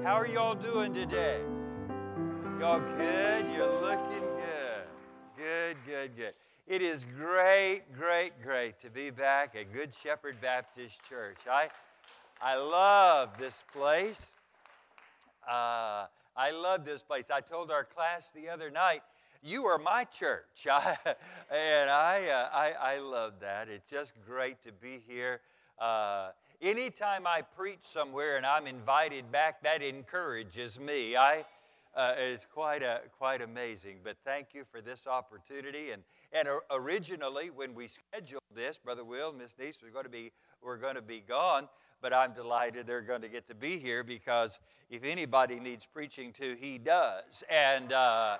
How are y'all doing today? Y'all good? You're looking good. Good, good, good. It is great, great, great to be back at Good Shepherd Baptist Church. I love this place. I love this place. I told our class the other night, you are my church. I love that. It's just great to be here. Anytime I preach somewhere and I'm invited back, that encourages me. It's quite amazing. But thank you for this opportunity. And originally, when we scheduled this, Brother Will and Miss Niece were going to be gone. But I'm delighted they're going to get to be here because if anybody needs preaching to, he does. And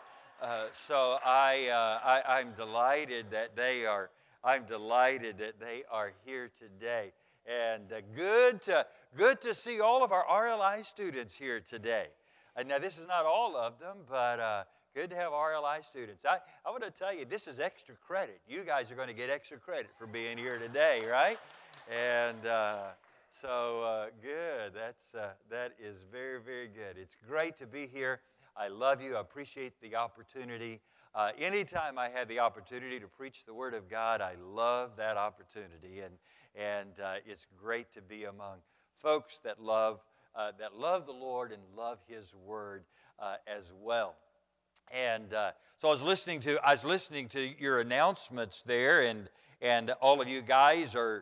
so I'm delighted that they are. I'm delighted that they are here today. And good to see all of our RLI students here today. Now, this is not all of them, but good to have RLI students. I want to tell you, this is extra credit. You guys are going to get extra credit for being here today, right? And so good. That is very, very good. It's great to be here. I love you. I appreciate the opportunity. Anytime I have the opportunity to preach the Word of God, I love that opportunity. And it's great to be among folks that love the Lord and love His Word as well. And so I was listening to your announcements there, and all of you guys are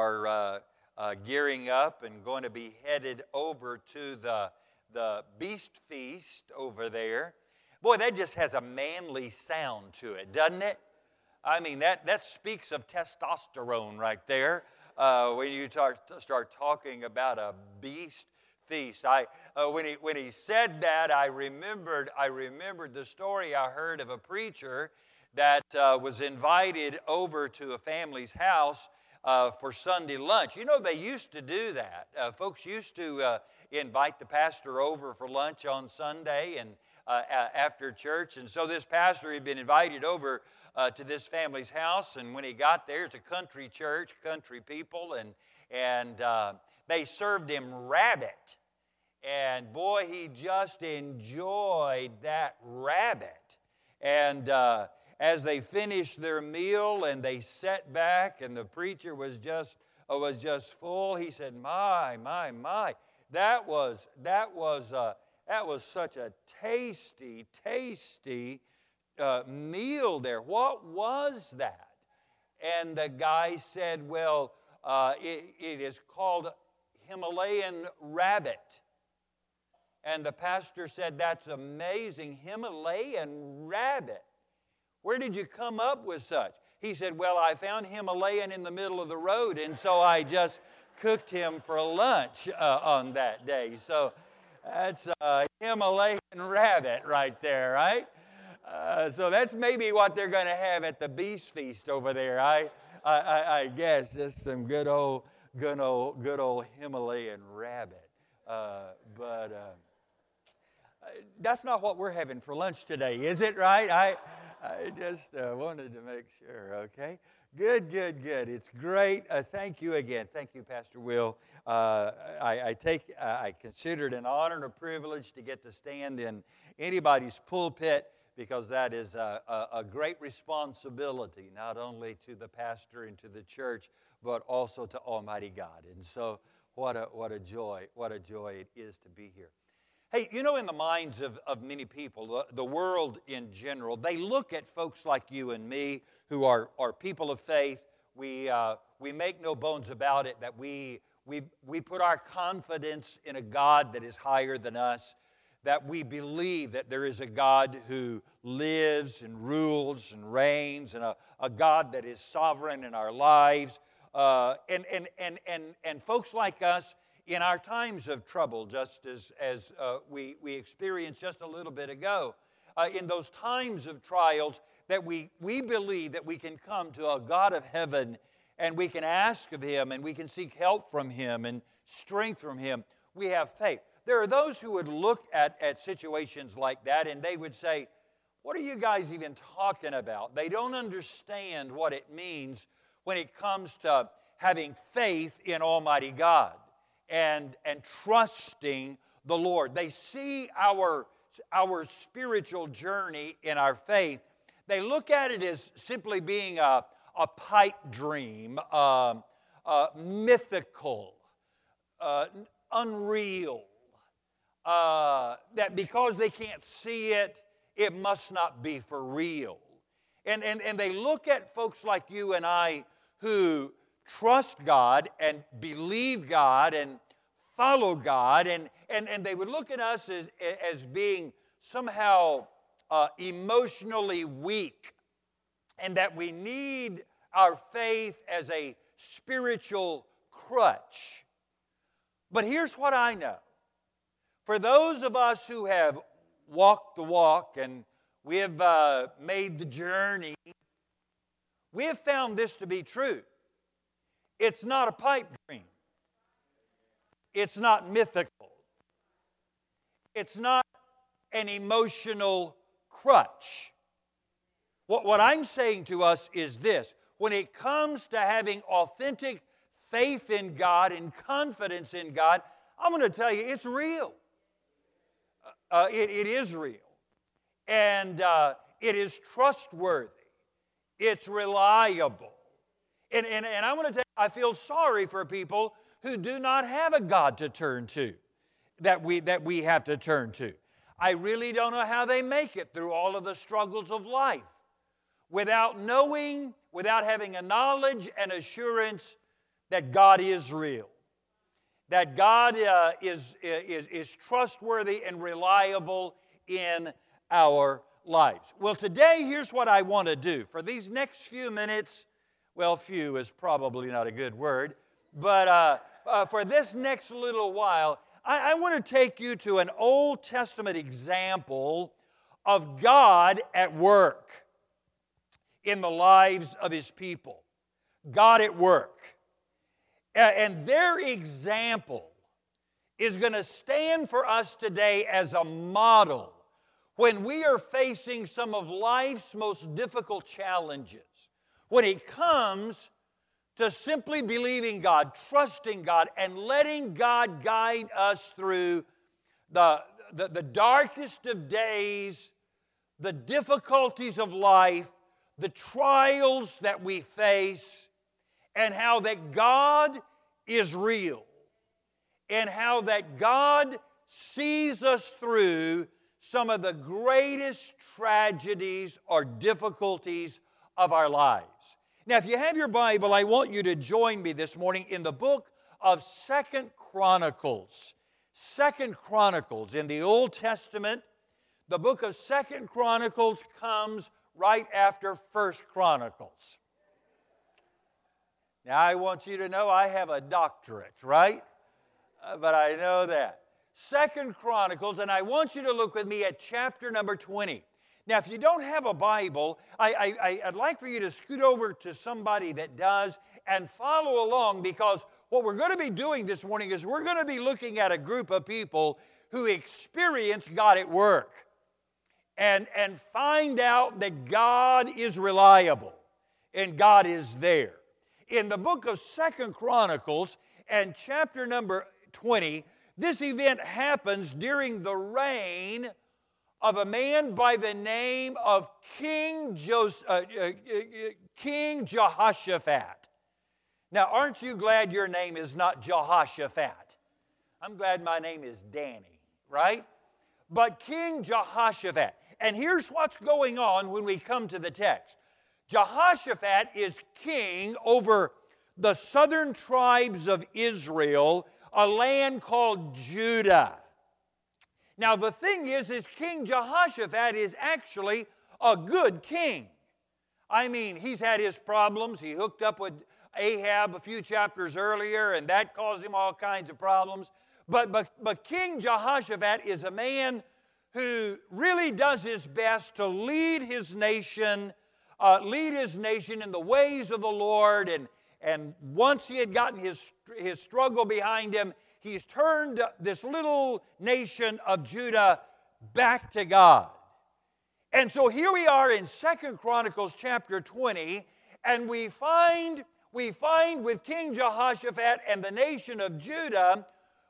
gearing up and going to be headed over to the Beast Feast over there. Boy, that just has a manly sound to it, doesn't it? I mean, that speaks of testosterone right there when you start talking about a beast feast. When he said that, I remembered the story I heard of a preacher that was invited over to a family's house for Sunday lunch. You know, they used to do that. Folks used to invite the pastor over for lunch on Sunday and after church. And so this pastor had been invited over to this family's house. And when he got there, it's a country church, country people, and they served him rabbit. And boy, he just enjoyed that rabbit. And as they finished their meal and they sat back and the preacher was just full, he said, my, that was such a tasty meal there. What was that? And the guy said, well, it is called Himalayan rabbit. And the pastor said, that's amazing, Himalayan rabbit. Where did you come up with such? He said, well, I found Himalayan in the middle of the road, and so I just cooked him for lunch on that day. So that's a Himalayan rabbit right there, right? So that's maybe what they're going to have at the Beast Feast over there. I guess just some good old Himalayan rabbit. But that's not what we're having for lunch today, is it? Right? I just wanted to make sure. Okay. Good. It's great. Thank you again. Thank you, Pastor Will. I consider it an honor and a privilege to get to stand in anybody's pulpit because that is a great responsibility, not only to the pastor and to the church, but also to Almighty God. And so, what a joy it is to be here. Hey, you know, in the minds of many people, the world in general, they look at folks like you and me who are people of faith. We make no bones about it that we put our confidence in a God that is higher than us, that we believe that there is a God who lives and rules and reigns, and a God that is sovereign in our lives. And folks like us, in our times of trouble, just as we experienced just a little bit ago, in those times of trials, that we believe that we can come to a God of heaven and we can ask of Him and we can seek help from Him and strength from Him. We have faith. There are those who would look at situations like that and they would say, what are you guys even talking about? They don't understand what it means when it comes to having faith in Almighty God and trusting the Lord. They see our spiritual journey in our faith. They look at it as simply being a pipe dream, mythical, unreal. That because they can't see it, it must not be for real. And they look at folks like you and I who trust God and believe God and follow God, and they would look at us as being somehow emotionally weak, and that we need our faith as a spiritual crutch. But here's what I know. For those of us who have walked the walk and we have made the journey, we have found this to be true. It's not a pipe dream. It's not mythical. It's not an emotional crutch. What I'm saying to us is this. When it comes to having authentic faith in God and confidence in God, I'm going to tell you, it's real. It is real. And it is trustworthy. It's reliable. And I want to tell you, I feel sorry for people who do not have a God to turn to, that we have to turn to. I really don't know how they make it through all of the struggles of life without knowing, without having a knowledge and assurance that God is real, that God is trustworthy and reliable in our lives. Well, today, here's what I want to do. For these next few minutes, well, few is probably not a good word, but for this next little while, I want to take you to an Old Testament example of God at work in the lives of His people. God at work. And their example is going to stand for us today as a model when we are facing some of life's most difficult challenges. When it comes to simply believing God, trusting God, and letting God guide us through the darkest of days, the difficulties of life, the trials that we face, and how that God is real, and how that God sees us through some of the greatest tragedies or difficulties of our lives. Now, if you have your Bible, I want you to join me this morning in the book of 2 Chronicles. 2 Chronicles in the Old Testament. The book of 2 Chronicles comes right after 1 Chronicles. Now, I want you to know I have a doctorate, right? But I know that. 2 Chronicles, and I want you to look with me at chapter number 20. Now, if you don't have a Bible, I'd like for you to scoot over to somebody that does and follow along, because what we're going to be doing this morning is we're going to be looking at a group of people who experience God at work and find out that God is reliable and God is there. In the book of 2 Chronicles and chapter number 20, this event happens during the reign of a man by the name of King Jehoshaphat. Now, aren't you glad your name is not Jehoshaphat? I'm glad my name is Danny, right? But King Jehoshaphat. And here's what's going on when we come to the text. Jehoshaphat is king over the southern tribes of Israel, a land called Judah. Now, the thing is King Jehoshaphat is actually a good king. I mean, he's had his problems. He hooked up with Ahab a few chapters earlier, and that caused him all kinds of problems. But King Jehoshaphat is a man who really does his best to lead his nation in the ways of the Lord. And once he had gotten his struggle behind him, he's turned this little nation of Judah back to God. And so here we are in 2 Chronicles chapter 20, and we find with King Jehoshaphat and the nation of Judah,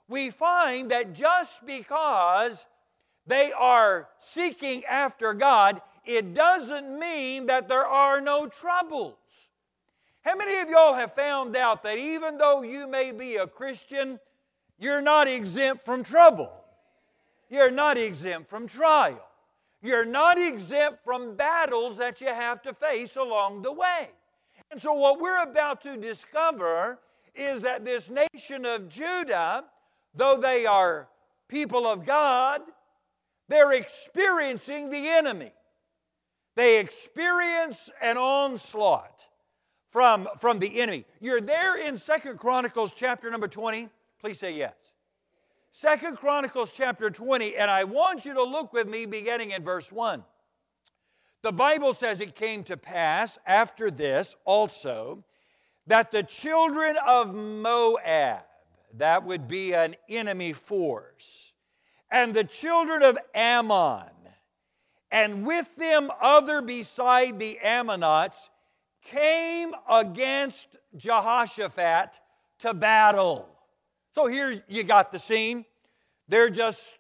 we find that just because they are seeking after God, it doesn't mean that there are no troubles. How many of y'all have found out that even though you may be a Christian, you're not exempt from trouble? You're not exempt from trial. You're not exempt from battles that you have to face along the way. And so what we're about to discover is that this nation of Judah, though they are people of God, they're experiencing the enemy. They experience an onslaught from the enemy. You're there in 2 Chronicles chapter number 20. Please say yes. 2 Chronicles chapter 20, and I want you to look with me beginning in verse 1. The Bible says it came to pass after this also that the children of Moab, that would be an enemy force, and the children of Ammon, and with them other beside the Ammonites, came against Jehoshaphat to battle. So here you got the scene. They're just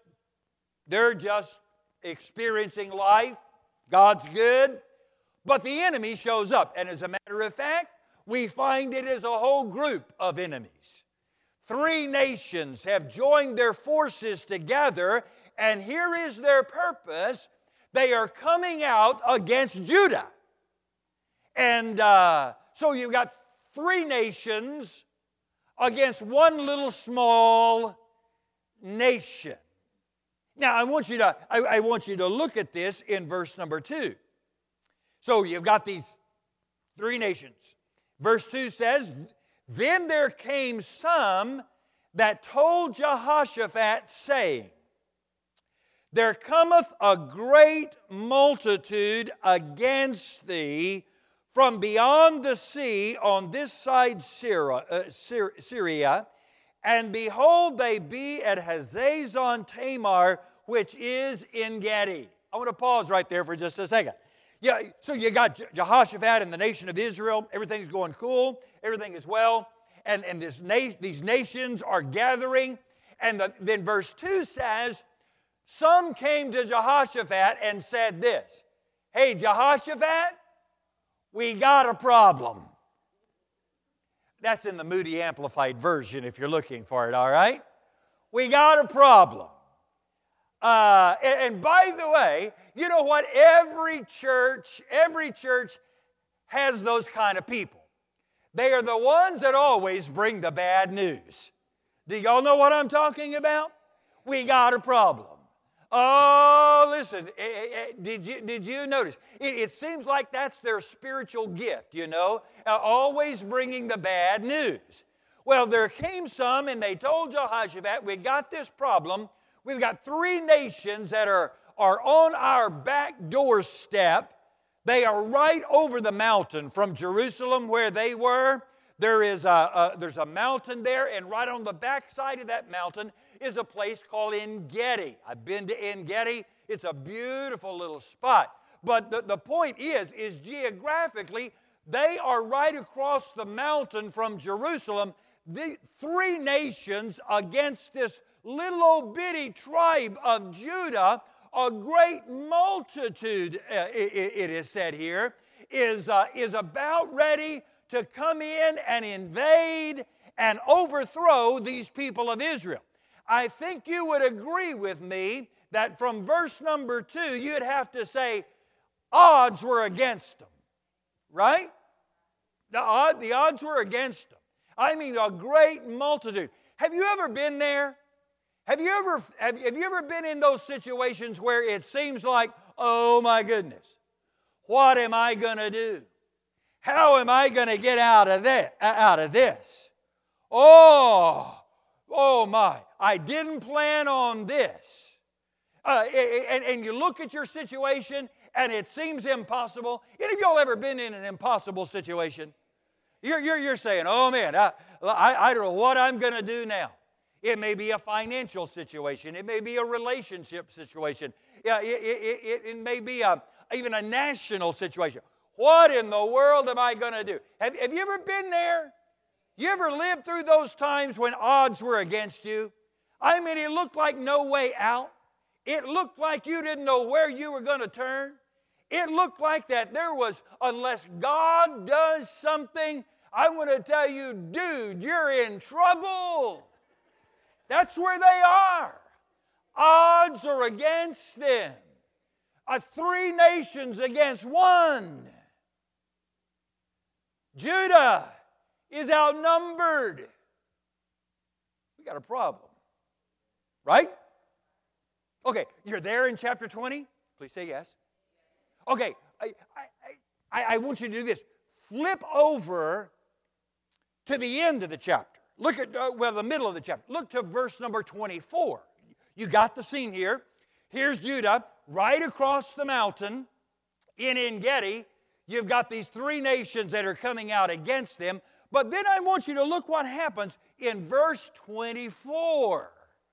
experiencing life. God's good. But the enemy shows up. And as a matter of fact, we find it is a whole group of enemies. 3 nations have joined their forces together, and here is their purpose. They are coming out against Judah. And so you've got 3 nations against one little small nation. Now, I want you to look at this in verse number 2. So you've got these 3 nations. Verse 2 says, "Then there came some that told Jehoshaphat, saying, There cometh a great multitude against thee from beyond the sea on this side Syria, and behold, they be at Hazazon Tamar, which is En Gedi." I want to pause right there for just a second. Yeah, so you got Jehoshaphat and the nation of Israel. Everything's going cool. Everything is well. And these nations are gathering. And then verse 2 says, some came to Jehoshaphat and said this, "Hey, Jehoshaphat, we got a problem." That's in the Moody Amplified Version if you're looking for it, all right? We got a problem. And by the way, you know what? Every church has those kind of people. They are the ones that always bring the bad news. Do y'all know what I'm talking about? We got a problem. Oh, listen, did you notice? It seems like that's their spiritual gift, you know, always bringing the bad news. Well, there came some and they told Jehoshaphat, we got this problem. We've got 3 nations that are on our back doorstep. They are right over the mountain from Jerusalem where they were. There's a mountain there, and right on the back side of that mountain is a place called En Gedi. I've been to En Gedi. It's a beautiful little spot. But the point is geographically, they are right across the mountain from Jerusalem. The 3 nations against this little old bitty tribe of Judah, a great multitude, it is said here, is about ready to come in and invade and overthrow these people of Israel. I think you would agree with me that from verse number 2, you'd have to say odds were against them, right? The odds were against them. I mean, a great multitude. Have you ever been there? Have you ever been in those situations where it seems like, oh my goodness, what am I going to do? How am I going to get out of this? Oh my, I didn't plan on this. And you look at your situation and it seems impossible. Any of y'all ever been in an impossible situation? You're saying, oh man, I don't know what I'm going to do now. It may be a financial situation. It may be a relationship situation. It may be even a national situation. What in the world am I going to do? Have you ever been there? You ever lived through those times when odds were against you? I mean, it looked like no way out. It looked like you didn't know where you were going to turn. It looked like that there was, unless God does something, I want to tell you, dude, you're in trouble. That's where they are. Odds are against them. 3 nations against 1. Judah is outnumbered. We got a problem. Right? Okay, you're there in chapter 20? Please say yes. Okay, I want you to do this. Flip over to the end of the chapter. Look at, the middle of the chapter. Look to verse number 24. You got the scene here. Here's Judah right across the mountain in En-Gedi. You've got these 3 nations that are coming out against them. But then I want you to look what happens in verse 24.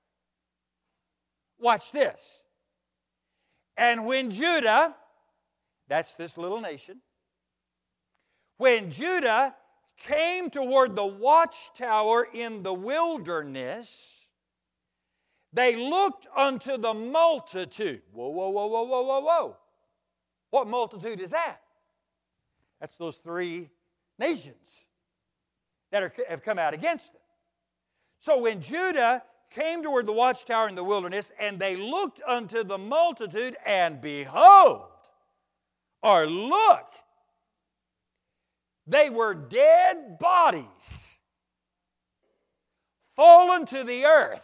Watch this. And when Judah, that's this little nation, when Judah came toward the watchtower in the wilderness, they looked unto the multitude. Whoa, whoa, whoa, whoa, whoa, whoa, whoa. What multitude is that? That's those 3 nations that have come out against them. So when Judah came toward the watchtower in the wilderness, and they looked unto the multitude, and behold, or look, they were dead bodies fallen to the earth,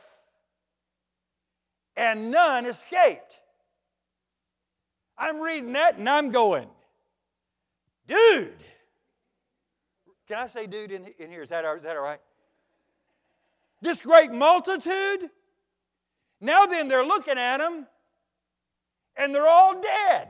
and none escaped. I'm reading that and I'm going, dude. Can I say dude in here? Is that all right? This great multitude. Now then, they're looking at them, and they're all dead.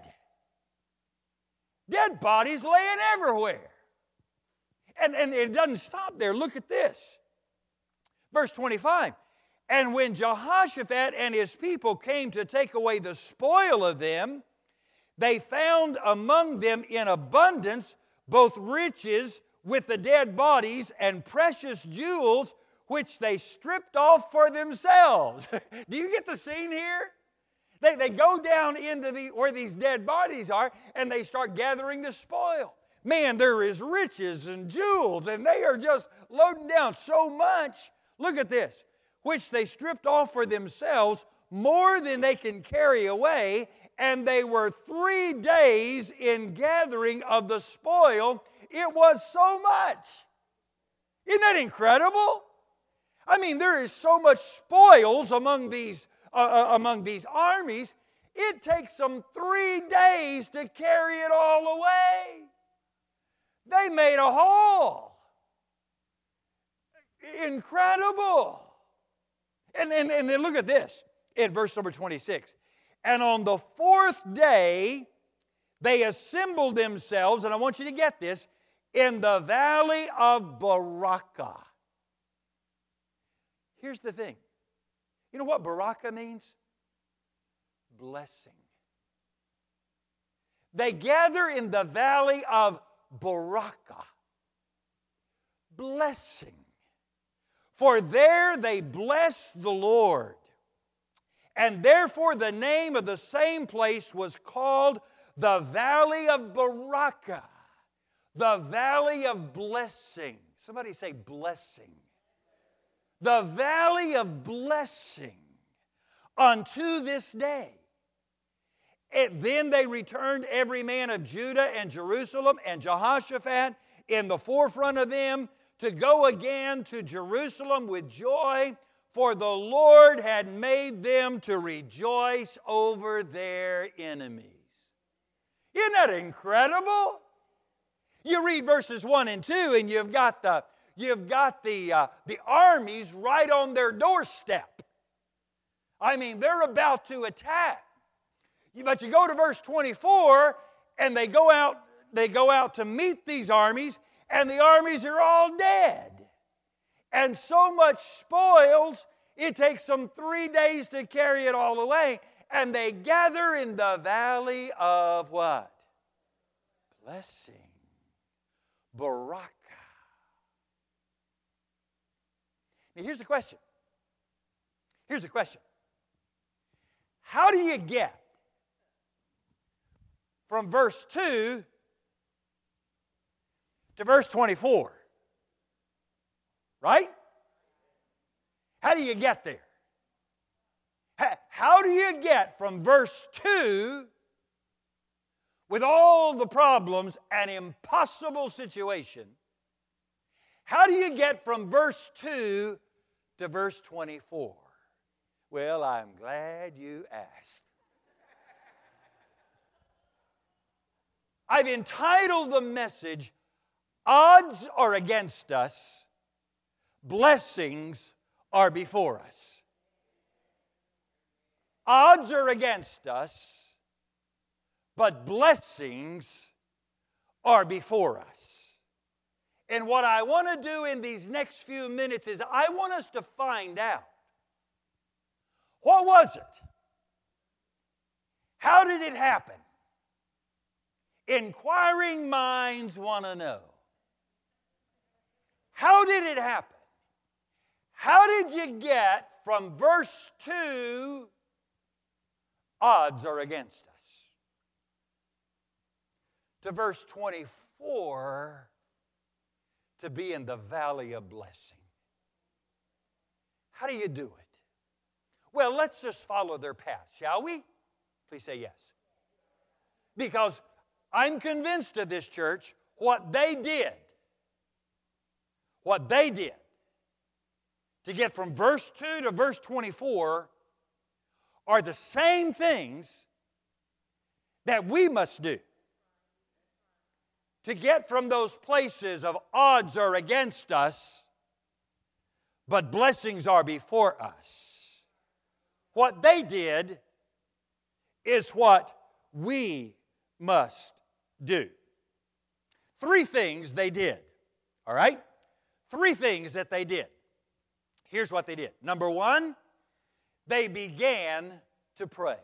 Dead bodies laying everywhere. And it doesn't stop there. Look at this. Verse 25. And when Jehoshaphat and his people came to take away the spoil of them, they found among them in abundance both riches with the dead bodies and precious jewels, which they stripped off for themselves. Do you get the scene here? They go down into where these dead bodies are, and they start gathering the spoil. Man, there is riches and jewels, and they are just loading down so much. Look at this. Which they stripped off for themselves more than they can carry away, and they were 3 days in gathering of the spoil. It was so much. Isn't that incredible? I mean, there is so much spoils among these armies. It takes them 3 days to carry it all away. They made a haul. Incredible. And then look at this in verse number 26. And on the 4th day, they assembled themselves, and I want you to get this, in the valley of Barakah. Here's the thing. You know what Barakah means? Blessing. They gather in the valley of Barakah. Blessing. For there they blessed the Lord. And therefore the name of the same place was called the Valley of Barakah. The Valley of Blessing. Somebody say blessing. The Valley of Blessing unto this day. Then they returned every man of Judah and Jerusalem, and Jehoshaphat in the forefront of them, to go again to Jerusalem with joy, for the Lord had made them to rejoice over their enemies. Isn't that incredible? You read verses 1 and 2, and you've got the armies right on their doorstep. I mean, they're about to attack. But you go to verse 24, and they go out to meet these armies, and the armies are all dead. And so much spoils, it takes them 3 days to carry it all away. And they gather in the valley of what? Blessing. Barakah. Now here's the question. Here's the question. How do you get from verse 2 to verse 24? Right? How do you get there? How do you get from verse 2 with all the problems and impossible situation? How do you get from verse 2 to verse 24? Well, I'm glad you asked. I've entitled the message, Odds Are Against Us, Blessings Are Before Us. Odds are against us, but blessings are before us. And what I want to do in these next few minutes is I want us to find out, what was it? How did it happen? Inquiring minds want to know. How did it happen? How did you get from verse 2, odds are against us, to verse 24, to be in the valley of blessing? How do you do it? Well, let's just follow their path, shall we? Please say yes. Because I'm convinced of this church, what they did to get from verse 2 to verse 24 are the same things that we must do to get from those places of odds are against us, but blessings are before us. What they did is what we must do. 3 things they did, all right? 3 things that they did. Here's what they did. Number 1, they began to pray.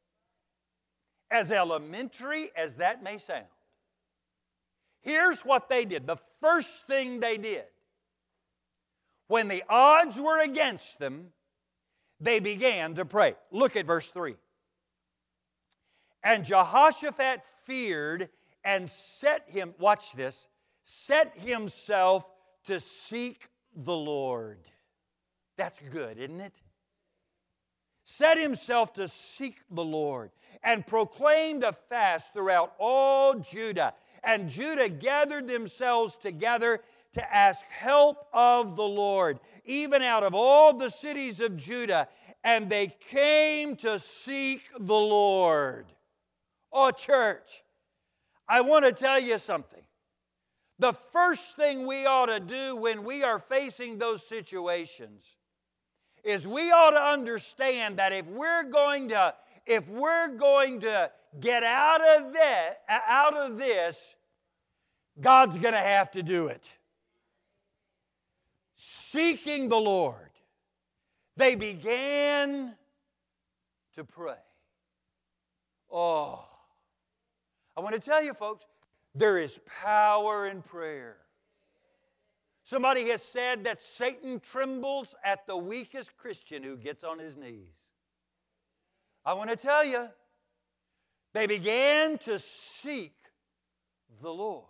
As elementary as that may sound, here's what they did. The first thing they did, when the odds were against them, they began to pray. Look at verse 3. And Jehoshaphat feared and set himself to seek the Lord. That's good, isn't it? Set himself to seek the Lord, and proclaimed a fast throughout all Judah. And Judah gathered themselves together to ask help of the Lord, even out of all the cities of Judah. And they came to seek the Lord. Oh, church, I want to tell you something. The first thing we ought to do when we are facing those situations is we ought to understand that if we're going to get out of this, God's going to have to do it. Seeking the Lord, they began to pray. Oh, I want to tell you, folks, there is power in prayer. Somebody has said that Satan trembles at the weakest Christian who gets on his knees. I want to tell you, they began to seek the Lord.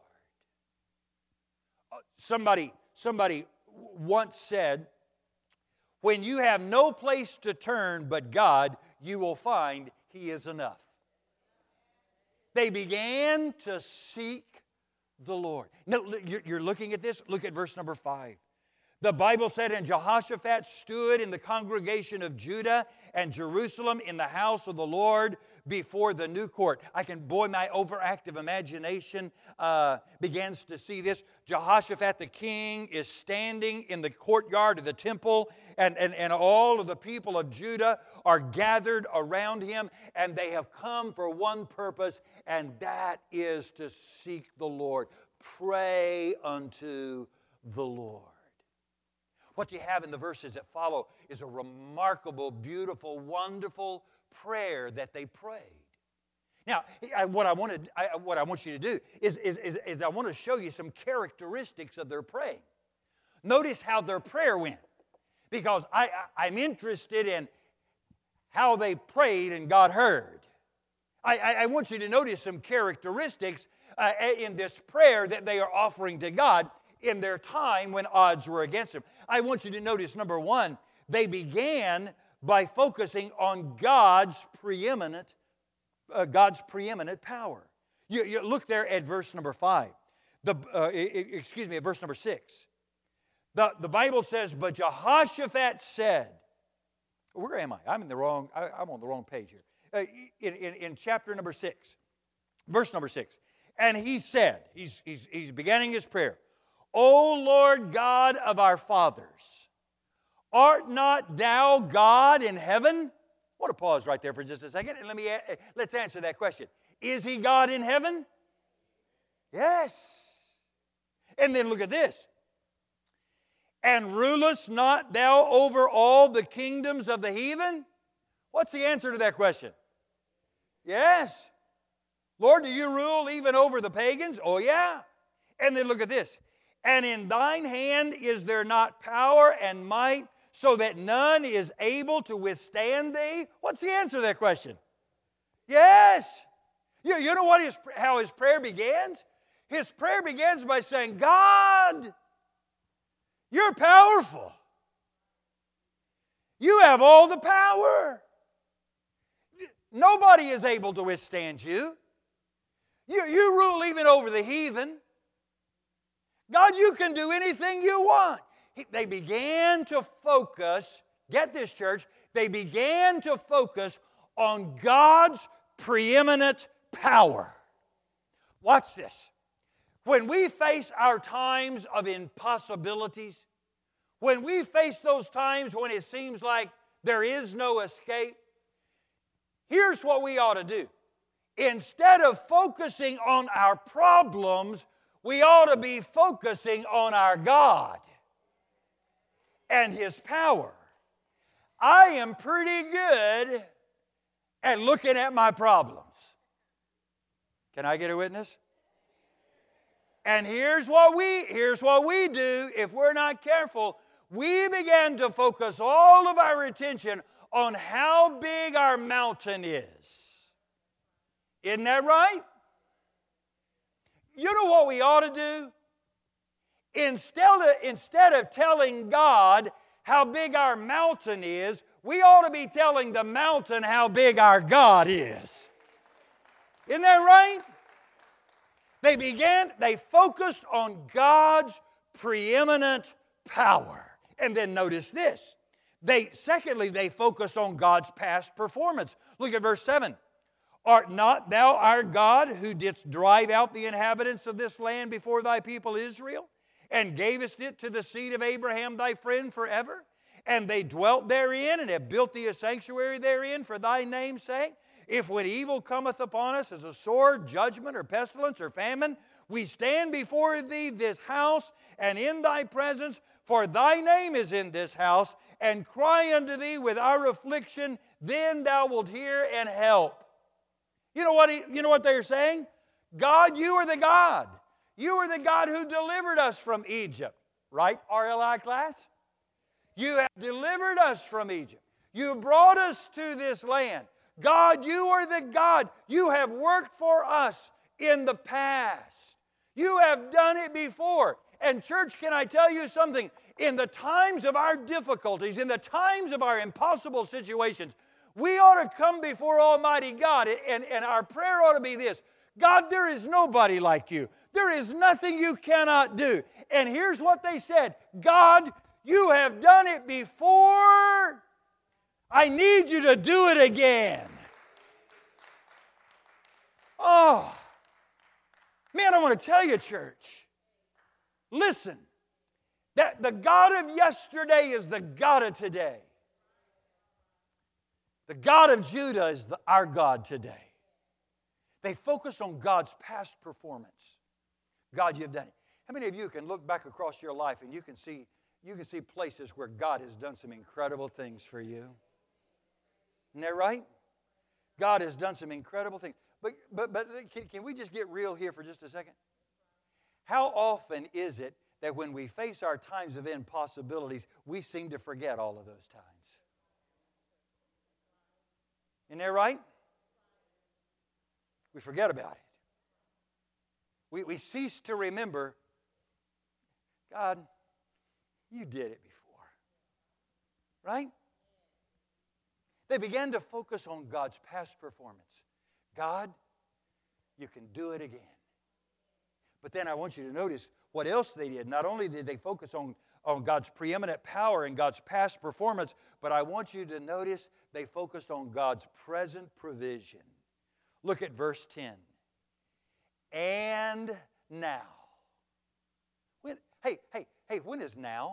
Somebody once said, when you have no place to turn but God, you will find He is enough. They began to seek the Lord. Now, you're looking at this. Look at verse number 5. The Bible said, and Jehoshaphat stood in the congregation of Judah and Jerusalem in the house of the Lord before the new court. My overactive imagination begins to see this. Jehoshaphat the king is standing in the courtyard of the temple, and all of the people of Judah are gathered around him, and they have come for one purpose, and that is to seek the Lord. Pray unto the Lord. What you have in the verses that follow is a remarkable, beautiful, wonderful prayer that they prayed. Now, what I want you to do is I want to show you some characteristics of their praying. Notice how their prayer went. because I'm interested in how they prayed and God heard. I want you to notice some characteristics in this prayer that they are offering to God in their time when odds were against them. I want you to notice, number one, they began by focusing on God's preeminent power. You look there at verse number 5. At verse number 6. The Bible says, but Jehoshaphat said, where am I? I'm on the wrong page here. In chapter number 6, verse number 6. And he said, he's beginning his prayer, O Lord God of our fathers, art not thou God in heaven? I want to pause right there for just a second, and let's answer that question. Is he God in heaven? Yes. And then look at this. And rulest not thou over all the kingdoms of the heathen? What's the answer to that question? Yes. Lord, do you rule even over the pagans? Oh, yeah. And then look at this. And in thine hand is there not power and might, so that none is able to withstand thee? What's the answer to that question? Yes. You know how his prayer begins? His prayer begins by saying, God, you're powerful. You have all the power. Nobody is able to withstand you. You rule even over the heathen. God, you can do anything you want. They began to focus, get this, church, they began to focus on God's preeminent power. Watch this. When we face our times of impossibilities, when we face those times when it seems like there is no escape, here's what we ought to do. Instead of focusing on our problems, we ought to be focusing on our God and His power. I am pretty good at looking at my problems. Can I get a witness? And here's what we do if we're not careful. We begin to focus all of our attention on how big our mountain is. Isn't that right? You know what we ought to do? Instead of telling God how big our mountain is, we ought to be telling the mountain how big our God is. Isn't that right? They focused on God's preeminent power. And then notice this. Secondly, they focused on God's past performance. Look at verse 7. Art not thou our God, who didst drive out the inhabitants of this land before thy people Israel, and gavest it to the seed of Abraham thy friend forever? And they dwelt therein, and have built thee a sanctuary therein for thy name's sake. If when evil cometh upon us as a sword, judgment, or pestilence, or famine, we stand before thee this house, and in thy presence, for thy name is in this house, and cry unto thee with our affliction, then thou wilt hear and help. You know what they're saying? God, you are the God. You are the God who delivered us from Egypt. Right, RLI class? You have delivered us from Egypt. You brought us to this land. God, you are the God. You have worked for us in the past. You have done it before. And church, can I tell you something? In the times of our difficulties, in the times of our impossible situations, we ought to come before Almighty God, and our prayer ought to be this: God, there is nobody like you. There is nothing you cannot do. And here's what they said: God, you have done it before. I need you to do it again. Oh, man, I want to tell you, church, listen, that the God of yesterday is the God of today. The God of Judah is our God today. They focused on God's past performance. God, you've done it. How many of you can look back across your life and you can see places where God has done some incredible things for you? Isn't that right? God has done some incredible things. But can we just get real here for just a second? How often is it that when we face our times of impossibilities, we seem to forget all of those times. Isn't that right? We forget about it. We cease to remember, God, you did it before. Right? They began to focus on God's past performance. God, you can do it again. But then I want you to notice what else they did. Not only did they focus on God's preeminent power and God's past performance, but I want you to notice they focused on God's present provision. Look at verse 10. And now. When is now?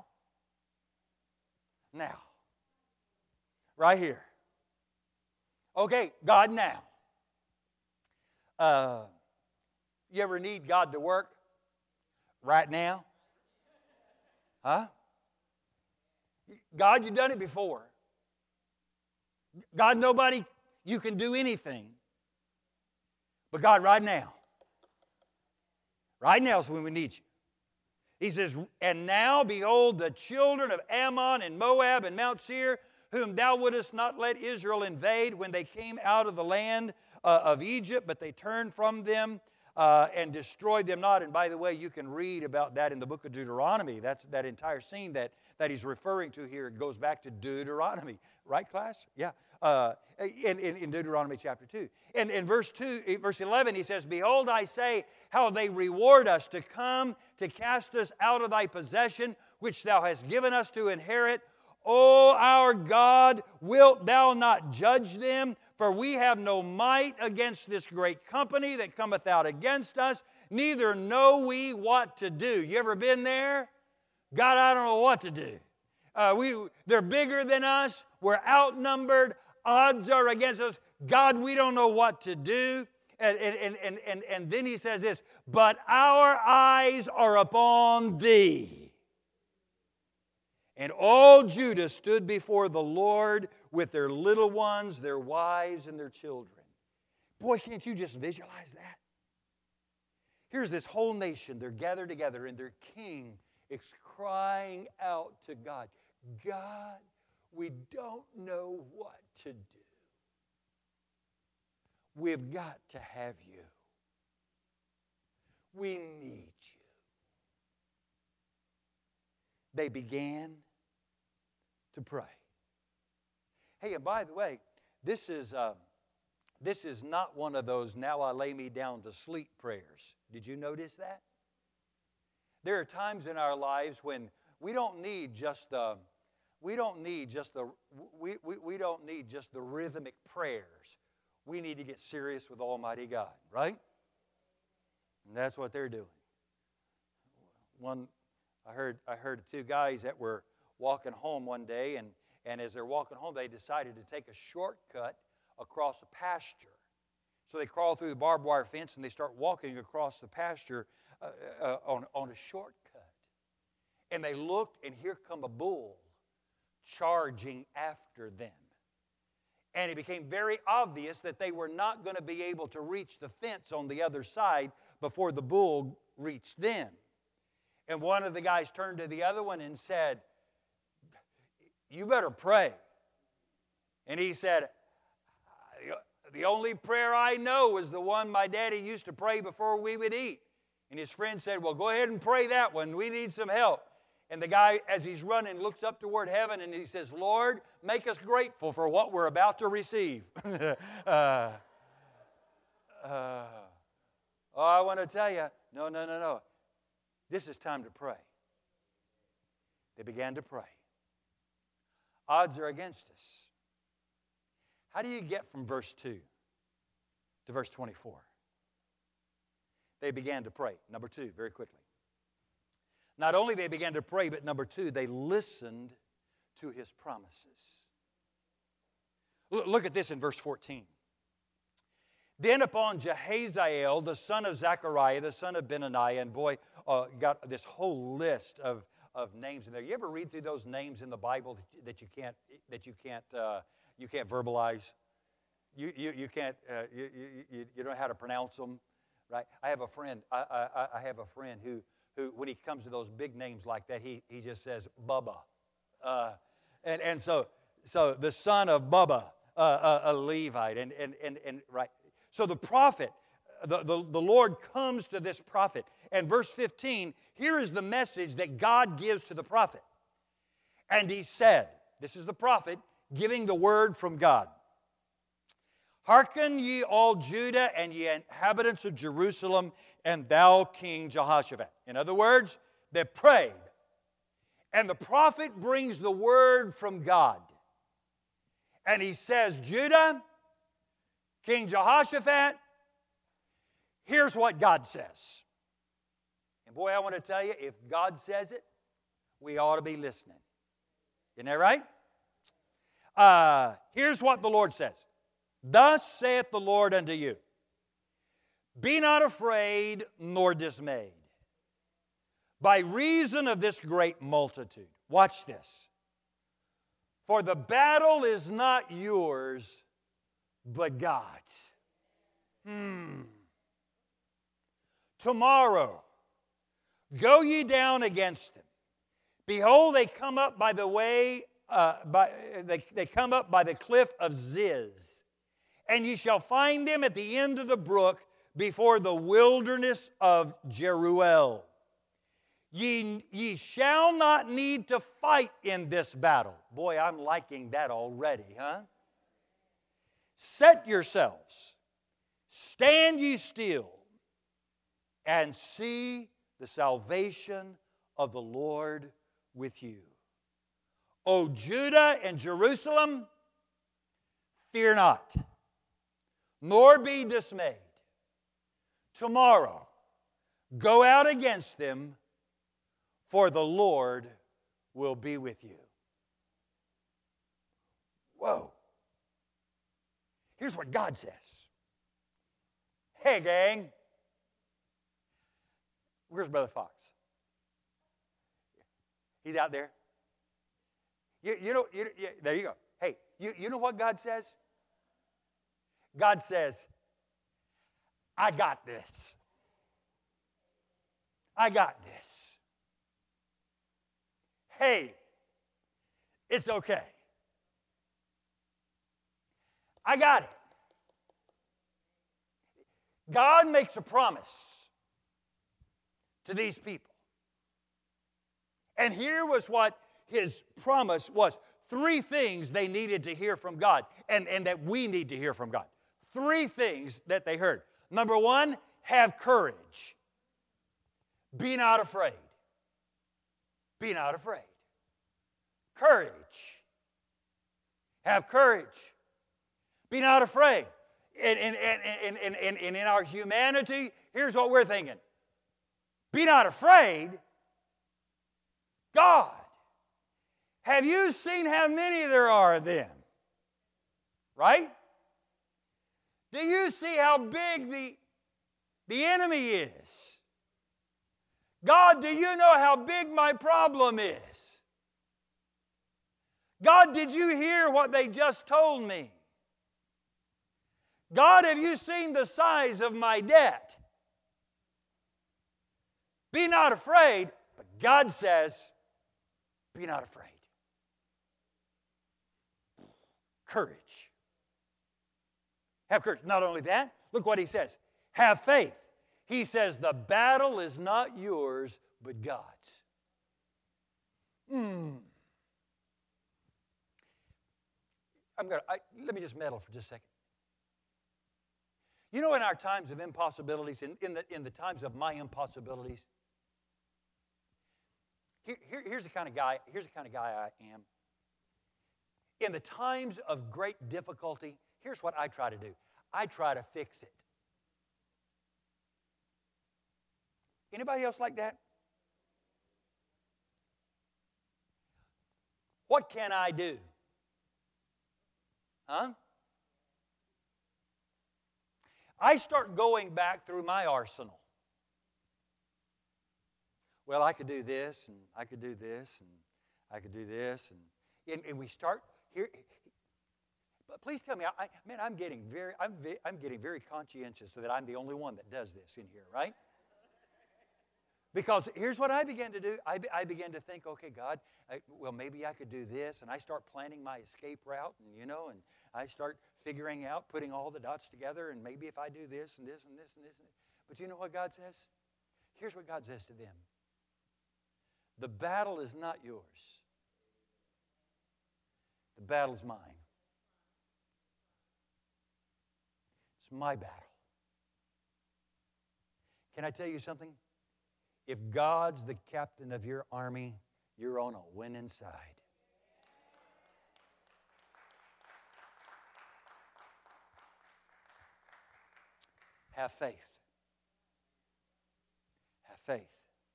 Now. Right here. Okay, God now. You ever need God to work? Right now? Huh? God, you've done it before. God, nobody, you can do anything. But God, right now. Right now is when we need you. He says, and now, behold, the children of Ammon and Moab and Mount Seir, whom thou wouldest not let Israel invade when they came out of the land of Egypt, but they turned from them and destroyed them not. And by the way, you can read about that in the book of Deuteronomy. That's that entire scene that he's referring to here. It goes back to Deuteronomy. Right, class? Yeah. In Deuteronomy chapter 2. And in verse 11, he says, behold, I say how they reward us to come to cast us out of thy possession, which thou hast given us to inherit. O our God, wilt thou not judge them? For we have no might against this great company that cometh out against us, neither know we what to do. You ever been there? God, I don't know what to do. They're bigger than us. We're outnumbered. Odds are against us. God, we don't know what to do. And then he says this, but our eyes are upon thee. And all Judah stood before the Lord with their little ones, their wives, and their children. Boy, can't you just visualize that? Here's this whole nation. They're gathered together, and their king is crying out to God. God, we don't know what to do. We've got to have you. We need you. They began to pray. Hey, and by the way, this is not one of those now I lay me down to sleep prayers. Did you notice that? There are times in our lives when we don't need just the rhythmic prayers. We need to get serious with Almighty God, right? And that's what they're doing. I heard two guys that were walking home one day, and as they're walking home, they decided to take a shortcut across a pasture. So they crawl through the barbed wire fence and they start walking across the pasture on a shortcut. And they looked, and here come a bull charging after them. And it became very obvious that they were not going to be able to reach the fence on the other side before the bull reached them. And one of the guys turned to the other one and said, you better pray. And he said, the only prayer I know is the one my daddy used to pray before we would eat. And his friend said, well, go ahead and pray that one. We need some help. And the guy, as he's running, looks up toward heaven and he says, Lord, make us grateful for what we're about to receive. I want to tell you, no. This is time to pray. They began to pray. Odds are against us. How do you get from verse 2 to verse 24? They began to pray. Number 2, very quickly. Not only they began to pray, but number 2, they listened to his promises. Look at this in verse 14. Then upon Jehaziel, the son of Zechariah, the son of Benaniah, and boy, got this whole list of names in there. You ever read through those names in the Bible that you can't verbalize? You can't you don't know how to pronounce them, right? I have a friend. I have a friend who who, when he comes to those big names like that, he just says, Bubba. So the son of Bubba, a Levite. And right. So the prophet, the Lord comes to this prophet. And verse 15, here is the message that God gives to the prophet. And he said, this is the prophet giving the word from God. Hearken ye all Judah and ye inhabitants of Jerusalem, and thou King Jehoshaphat. In other words, they prayed. And the prophet brings the word from God. And he says, Judah, King Jehoshaphat, here's what God says. And boy, I want to tell you, if God says it, we ought to be listening. Isn't that right? Here's what the Lord says. Thus saith the Lord unto you, be not afraid nor dismayed by reason of this great multitude. Watch this. For the battle is not yours, but God's. Tomorrow, go ye down against them. Behold, they come up by the way, they come up by the cliff of Ziz. And ye shall find them at the end of the brook before the wilderness of Jeruel. Ye shall not need to fight in this battle. Boy, I'm liking that already, huh? Set yourselves, stand ye still, and see the salvation of the Lord with you. O Judah and Jerusalem, fear not, nor be dismayed. Tomorrow, go out against them, for the Lord will be with you. Whoa. Here's what God says. Hey, gang. Where's Brother Fox? He's out there. There you go. Hey, you know what God says? God says, I got this. I got this. Hey, it's okay. I got it. God makes a promise to these people. And here was what his promise was. 3 things they needed to hear from God, and that we need to hear from God. 3 things that they heard. Number 1, have courage. Be not afraid. Be not afraid. Courage. Have courage. Be not afraid. And in our humanity, here's what we're thinking. Be not afraid. God. Have you seen how many there are of them? Right? Do you see how big the enemy is? God, do you know how big my problem is? God, did you hear what they just told me? God, have you seen the size of my debt? Be not afraid, but God says, be not afraid. Courage. Have courage. Not only that, look what he says. Have faith. He says, the battle is not yours, but God's. Let me just meddle for just a second. You know, in our times of impossibilities, in the times of my impossibilities, here's the kind of guy I am. In the times of great difficulty, here's what I try to do. I try to fix it. Anybody else like that? What can I do? Huh? I start going back through my arsenal. Well, I could do this, and I could do this, and I could do this, and we start here. But please tell me, I'm getting very conscientious that I'm the only one that does this in here, right? Because here's what I began to do. I began to think, okay, God, well, maybe I could do this. And I start planning my escape route, and I start figuring out, putting all the dots together, and maybe if I do this and this and this and this. But you know what God says? Here's what God says to them. The battle is not yours. The battle's mine. It's my battle. Can I tell you something? If God's the captain of your army, you're on a winning side. Have faith. Have faith.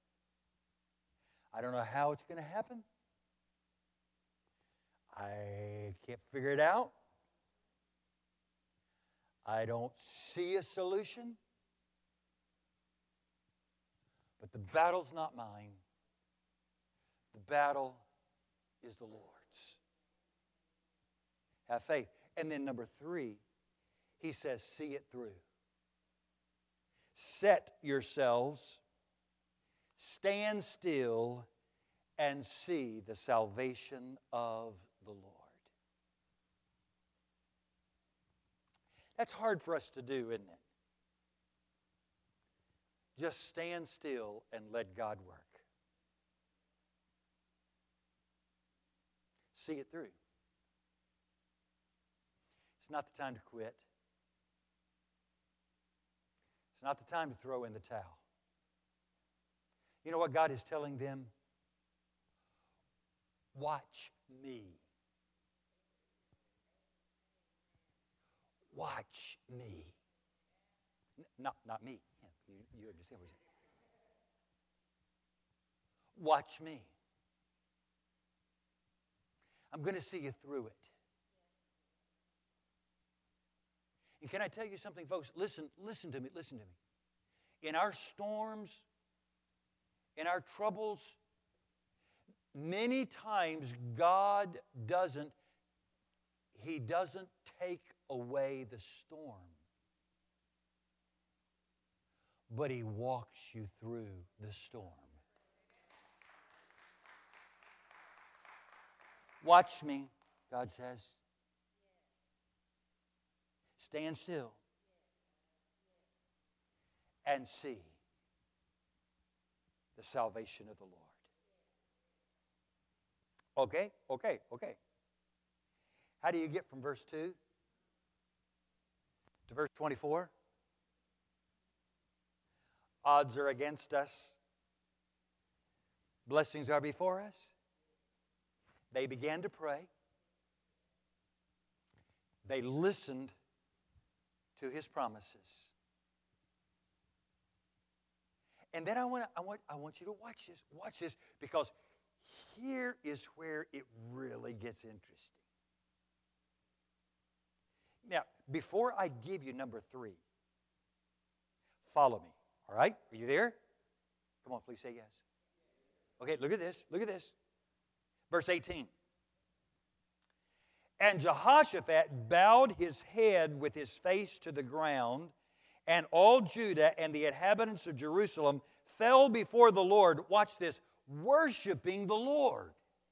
I don't know how it's going to happen. I can't figure it out. I don't see a solution. But the battle's not mine. The battle is the Lord's. Have faith. And then number 3, he says, see it through. Set yourselves, stand still, and see the salvation of the Lord. That's hard for us to do, isn't it? Just stand still and let God work. See it through. It's not the time to quit. It's not the time to throw in the towel. You know what God is telling them? Watch me. Watch me. Not me. You understand what he's saying? Watch me. I'm going to see you through it. And can I tell you something, folks? Listen to me. In our storms, in our troubles, many times God doesn't take away the storm, but He walks you through the storm. Watch me, God says. Stand still and see the salvation of the Lord. Okay. How do you get from verse 2 to verse 24? Odds are against us. Blessings are before us. They began to pray. They listened to His promises. And then I want you to watch this. Watch this, because here is where it really gets interesting. Now, before I give you number 3, follow me. All right? Are you there? Come on, please say yes. Okay, look at this. Verse 18. And Jehoshaphat bowed his head with his face to the ground, and all Judah and the inhabitants of Jerusalem fell before the Lord. Watch this. Worshiping the Lord.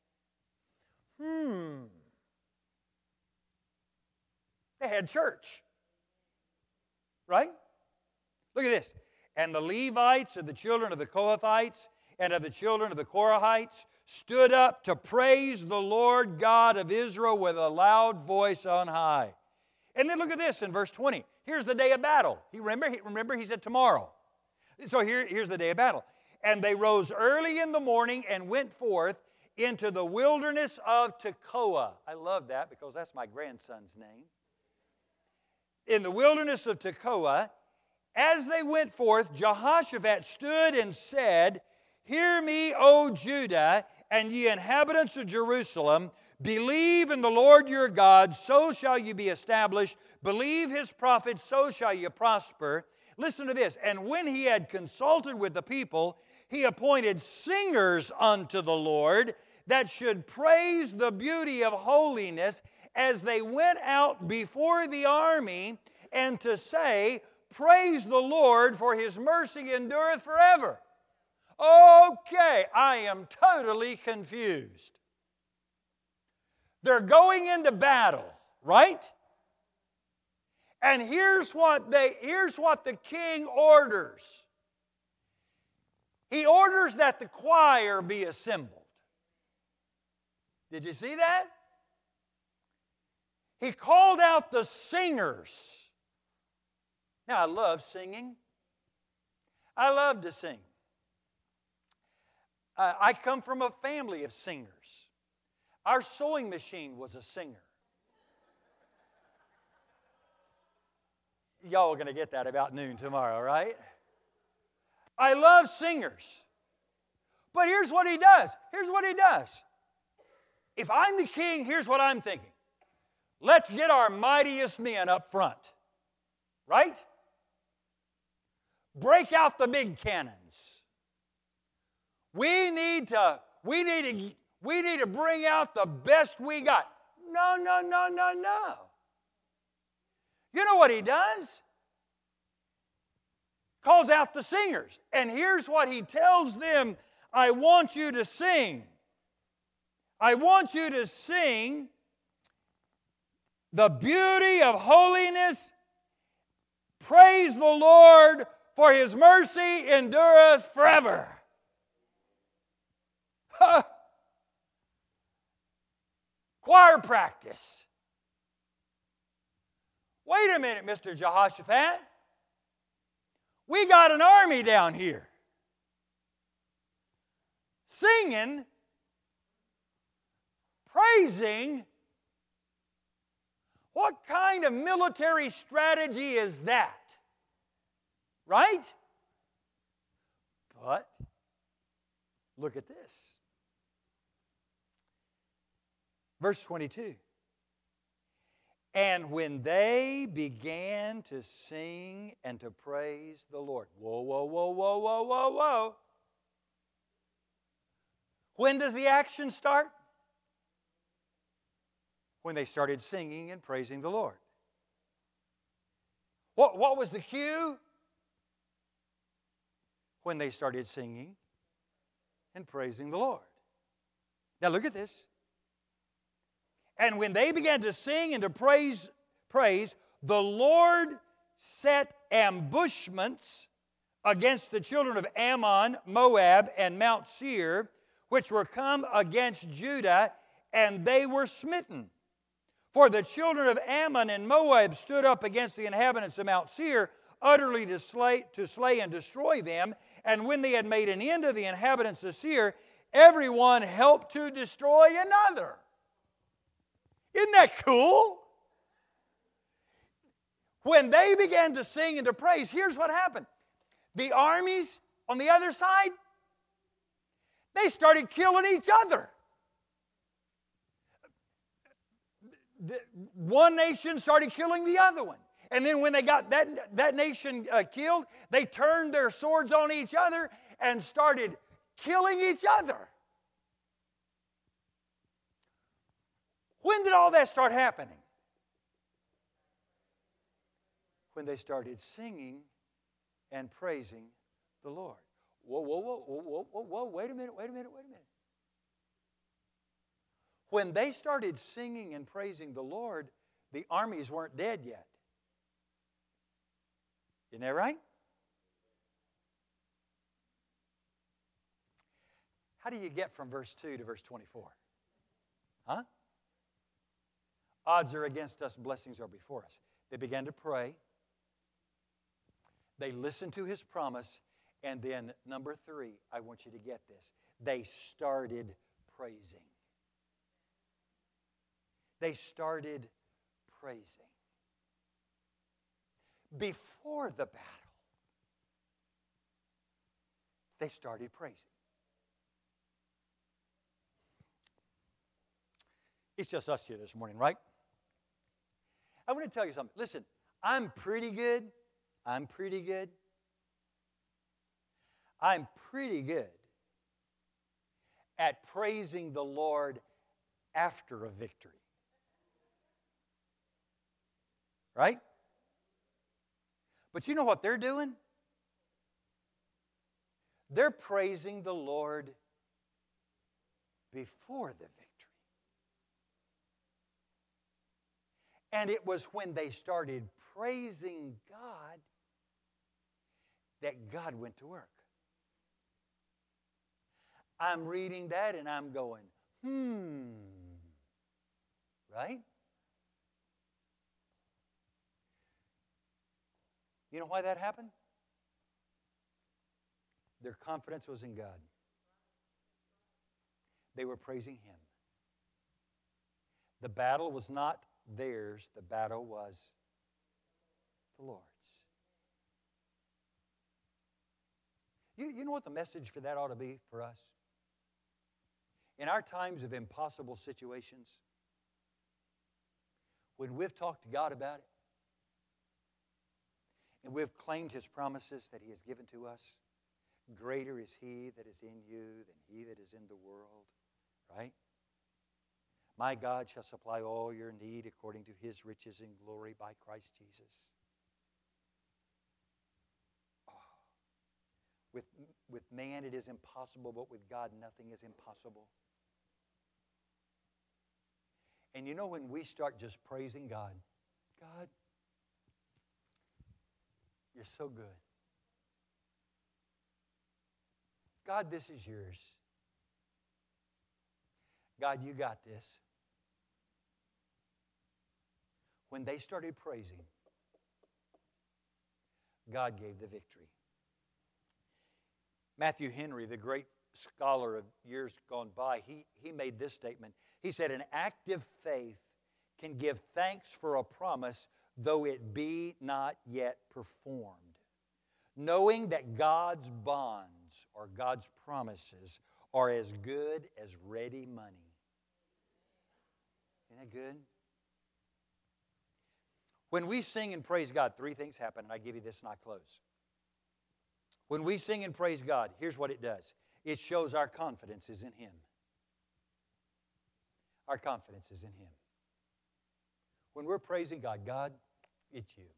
They had church. Right? Look at this. And the Levites of the children of the Kohathites and of the children of the Korahites stood up to praise the Lord God of Israel with a loud voice on high. And then look at this in verse 20. Here's the day of battle. Remember he said tomorrow. So here's the day of battle. And they rose early in the morning and went forth into the wilderness of Tekoa. I love that because that's my grandson's name. In the wilderness of Tekoa, as they went forth, Jehoshaphat stood and said, Hear me, O Judah, and ye inhabitants of Jerusalem. Believe in the Lord your God, so shall you be established. Believe His prophets, so shall you prosper. Listen to this. And when he had consulted with the people, he appointed singers unto the Lord that should praise the beauty of holiness as they went out before the army, and to say, Praise the Lord, for His mercy endureth forever. Okay, I am totally confused. They're going into battle, right? And here's what the king orders. He orders that the choir be assembled. Did you see that? He called out the singers. Now, I love singing. I love to sing. I come from a family of singers. Our sewing machine was a singer. Y'all are going to get that about noon tomorrow, right? I love singers. But here's what he does. Here's what he does. If I'm the king, here's what I'm thinking. Let's get our mightiest men up front. Right? Break out the big cannons. We need to bring out the best we got. No. You know what he does? Calls out the singers. And here's what he tells them, I want you to sing. I want you to sing the beauty of holiness. Praise the Lord, for His mercy endureth forever. Choir practice. Wait a minute, Mr. Jehoshaphat. We got an army down here. Singing, praising. What kind of military strategy is that? Right? But look at this. Verse 22. And when they began to sing and to praise the Lord. Whoa. When does the action start? When they started singing and praising the Lord. What was the cue? When they started singing and praising the Lord. Now look at this. And when they began to sing and to praise, the Lord set ambushments against the children of Ammon, Moab, and Mount Seir, which were come against Judah, and they were smitten. For the children of Ammon and Moab stood up against the inhabitants of Mount Seir, utterly to slay and destroy them. And when they had made an end of the inhabitants of Seir, everyone helped to destroy another. Isn't that cool? When they began to sing and to praise, here's what happened. The armies on the other side, they started killing each other. One nation started killing the other one. And then when they got that nation killed, they turned their swords on each other and started killing each other. When did all that start happening? When they started singing and praising the Lord. Whoa, wait a minute. When they started singing and praising the Lord, the armies weren't dead yet. Isn't that right? How do you get from verse 2 to verse 24? Huh? Odds are against us, blessings are before us. They began to pray. They listened to His promise. And then, number 3, I want you to get this. They started praising. They started praising. Before the battle, they started praising. It's just us here this morning, right? I want to tell you something. Listen, I'm pretty good at praising the Lord after a victory. Right? But you know what they're doing? They're praising the Lord before the victory. And it was when they started praising God that God went to work. I'm reading that and I'm going, right? You know why that happened? Their confidence was in God. They were praising Him. The battle was not theirs. The battle was the Lord's. You know what the message for that ought to be for us? In our times of impossible situations, when we've talked to God about it, and we've claimed His promises that He has given to us, greater is He that is in you than he that is in the world, right? My God shall supply all your need according to His riches and glory by Christ Jesus. Oh. With man it is impossible, but with God nothing is impossible. And you know when we start just praising God, God, You're so good. God, this is yours. God, You got this. When they started praising, God gave the victory. Matthew Henry, the great scholar of years gone by, he made this statement. He said, an active faith can give thanks for a promise, though it be not yet performed, knowing that God's bonds or God's promises are as good as ready money. Isn't that good? When we sing and praise God, three things happen, and I give you this and I close. When we sing and praise God, here's what it does. It shows our confidence is in Him. Our confidence is in Him. When we're praising God, God, it's You.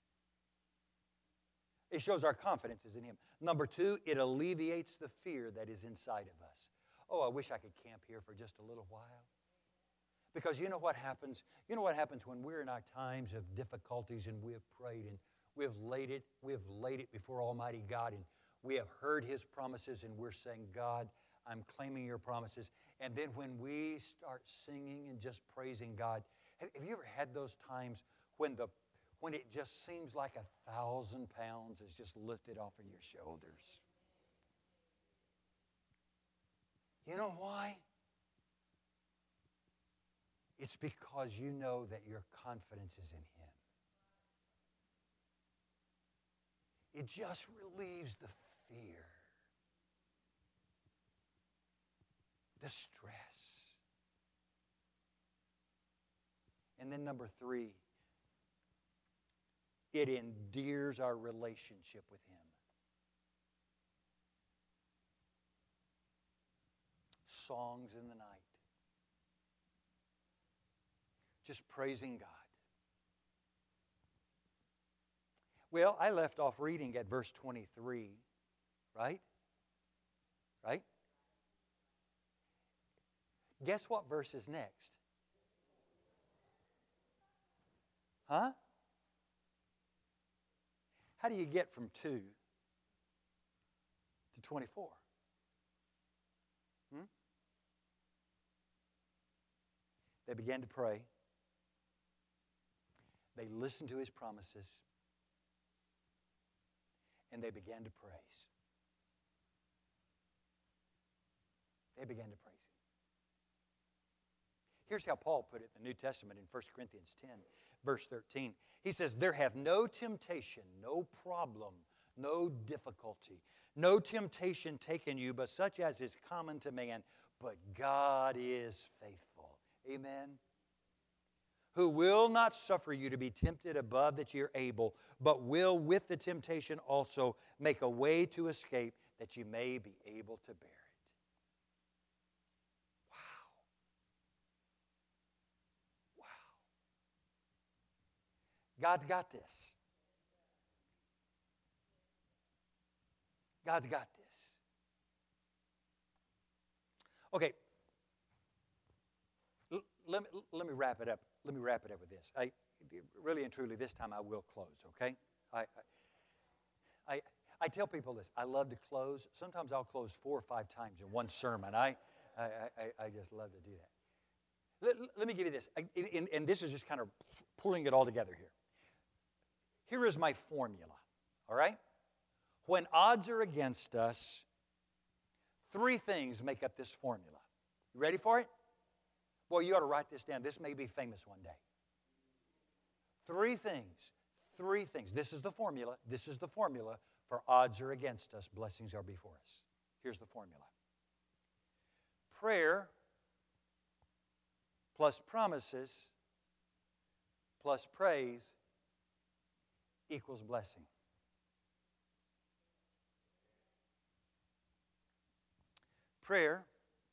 It shows our confidence is in Him. Number two, it alleviates the fear that is inside of us. Oh, I wish I could camp here for just a little while. Because you know what happens? You know what happens when we're in our times of difficulties and we have prayed and we've laid it before Almighty God and we have heard His promises and we're saying, God, I'm claiming Your promises. And then when we start singing and just praising God, have you ever had those times when it just seems like 1,000 pounds is just lifted off of your shoulders? You know why? It's because you know that your confidence is in Him. It just relieves the fear, the stress. And then number three, it endears our relationship with Him. Songs in the night. Just praising God. Well, I left off reading at verse 23, right? Right? Guess what verse is next? Huh? How do you get from 2 to 24? They began to pray. They listened to His promises. And they began to praise. They began to praise Him. Here's how Paul put it in the New Testament in 1 Corinthians 10, verse 13. He says, there have no temptation, no problem, no difficulty, no temptation taken you, but such as is common to man. But God is faithful. Amen. Who will not suffer you to be tempted above that you're able, but will with the temptation also make a way to escape that you may be able to bear it. Wow. Wow. God's got this. God's got this. Okay, let me wrap it up. Let me wrap it up with this. Really and truly, this time I will close, okay? I tell people this. I love to close. Sometimes I'll close 4 or 5 times in one sermon. I just love to do that. Let me give you this. And this is just kind of pulling it all together here. Here is my formula, all right? When odds are against us, 3 things make up this formula. You ready for it? Well, you ought to write this down. This may be famous one day. 3 things. 3 things. This is the formula. This is the formula for odds are against us, blessings are before us. Here's the formula. Prayer plus promises plus praise equals blessing. Prayer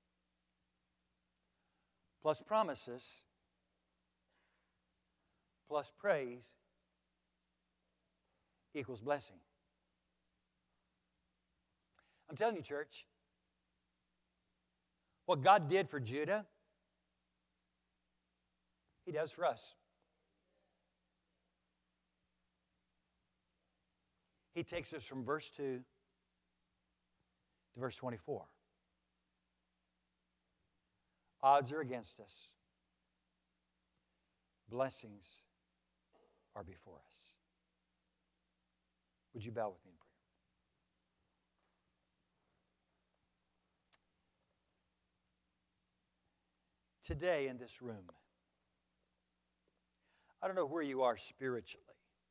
plus promises plus praise equals blessing. I'm telling you, church, what God did for Judah, He does for us. He takes us from verse 2 to verse 24. Odds are against us. Blessings are before us. Would you bow with me in prayer? Today in this room, I don't know where you are spiritually,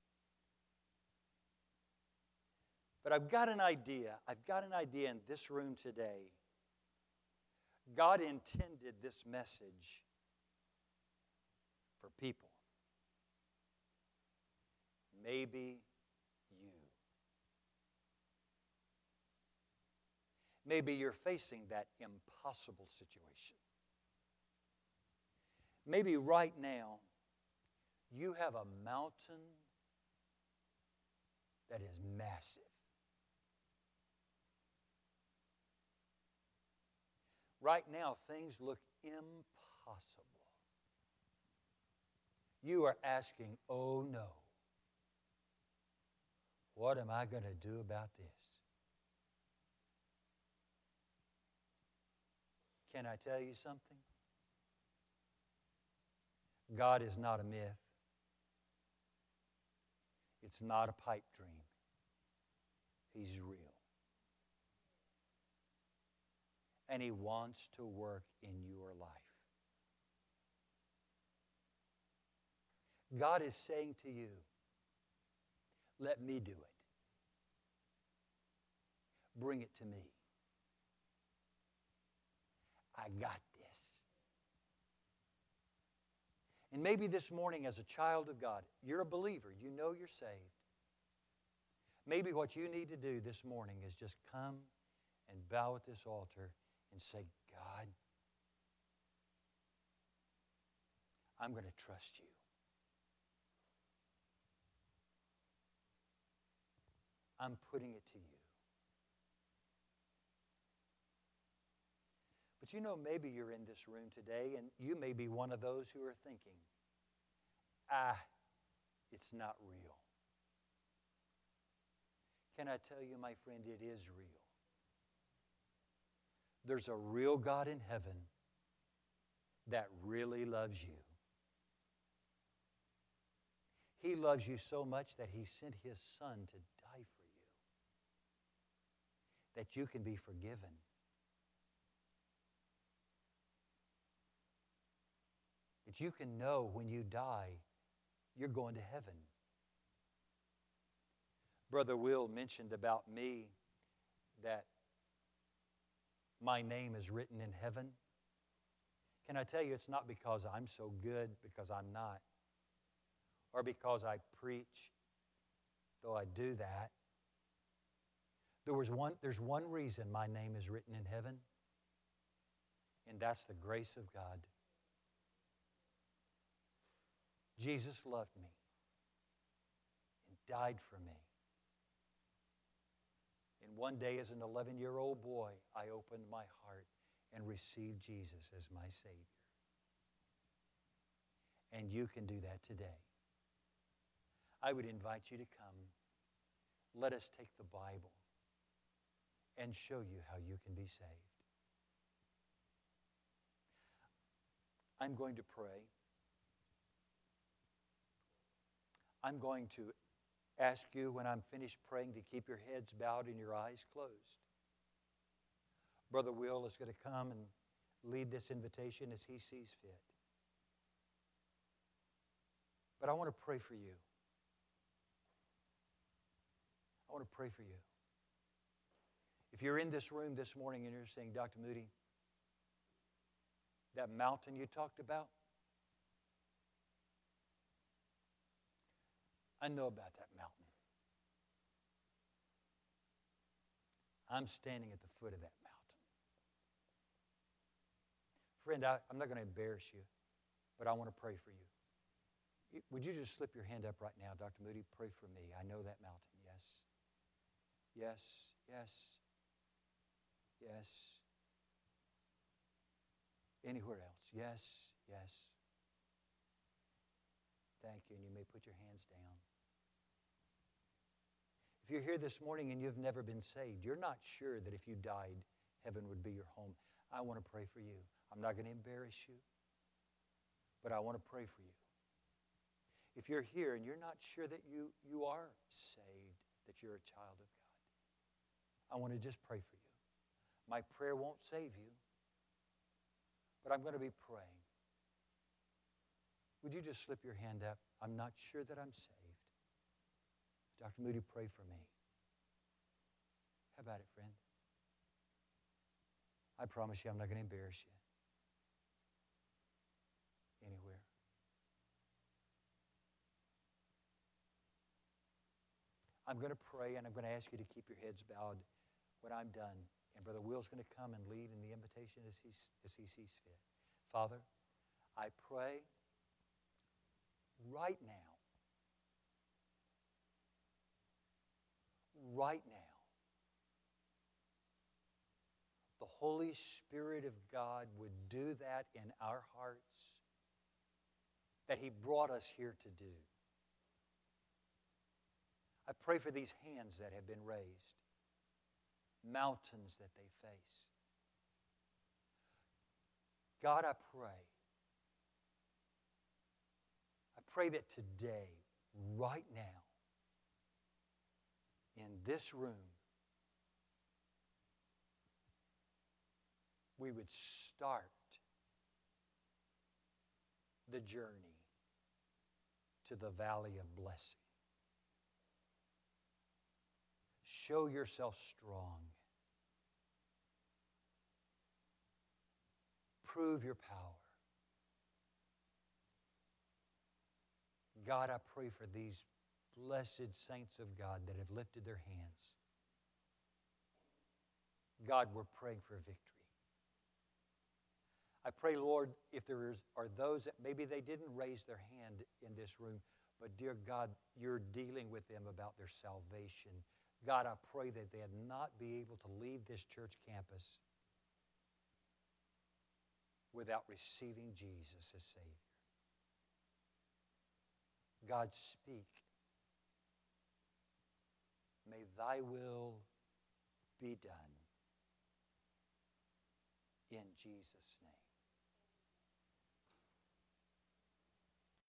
but I've got an idea. I've got an idea in this room today. God intended this message for people. Maybe you. Maybe you're facing that impossible situation. Maybe right now you have a mountain that is massive. Right now, things look impossible. You are asking, oh no, what am I going to do about this? Can I tell you something? God is not a myth. It's not a pipe dream. He's real. And He wants to work in your life. God is saying to you, let me do it. Bring it to me. I got this. And maybe this morning as a child of God, you're a believer, you know you're saved. Maybe what you need to do this morning is just come and bow at this altar and say, God, I'm going to trust you. I'm putting it to you. But you know, maybe you're in this room today and you may be one of those who are thinking, it's not real. Can I tell you, my friend, it is real. There's a real God in heaven that really loves you. He loves you so much that He sent His Son to die for you, that you can be forgiven. That you can know when you die, you're going to heaven. Brother Will mentioned about me that my name is written in heaven. Can I tell you, it's not because I'm so good, because I'm not, or because I preach, though I do that. There's one reason my name is written in heaven, and that's the grace of God. Jesus loved me and died for me. And one day as an 11-year-old boy, I opened my heart and receive Jesus as my Savior. And you can do that today. I would invite you to come. Let us take the Bible and show you how you can be saved. I'm going to pray. I'm going to ask you when I'm finished praying to keep your heads bowed and your eyes closed. Brother Will is going to come and lead this invitation as he sees fit. But I want to pray for you. I want to pray for you. If you're in this room this morning and you're saying, Dr. Moody, that mountain you talked about, I know about that mountain. I'm standing at the foot of that mountain. Friend, I'm not going to embarrass you, but I want to pray for you. Would you just slip your hand up right now, Dr. Moody? Pray for me. I know that mountain. Yes. Yes. Yes. Yes. Anywhere else? Yes. Yes. Thank you. And you may put your hands down. If you're here this morning and you've never been saved, you're not sure that if you died, heaven would be your home. I want to pray for you. I'm not going to embarrass you, but I want to pray for you. If you're here and you're not sure that you are saved, that you're a child of God, I want to just pray for you. My prayer won't save you, but I'm going to be praying. Would you just slip your hand up? I'm not sure that I'm saved. Dr. Moody, pray for me. How about it, friend? I promise you I'm not going to embarrass you. Anywhere. I'm going to pray, and I'm going to ask you to keep your heads bowed when I'm done. And Brother Will's going to come and lead in the invitation as he sees fit. Father, I pray right now, the Holy Spirit of God would do that in our hearts that He brought us here to do. I pray for these hands that have been raised, mountains that they face. God, I pray that today, right now, in this room, we would start the journey to the valley of blessing. Show yourself strong. Prove your power. God, I pray for these blessed saints of God that have lifted their hands. God, we're praying for victory. I pray, Lord, if there are those that maybe they didn't raise their hand in this room, but dear God, you're dealing with them about their salvation. God, I pray that they not be able to leave this church campus without receiving Jesus as Savior. God, speak. May thy will be done. In Jesus' name.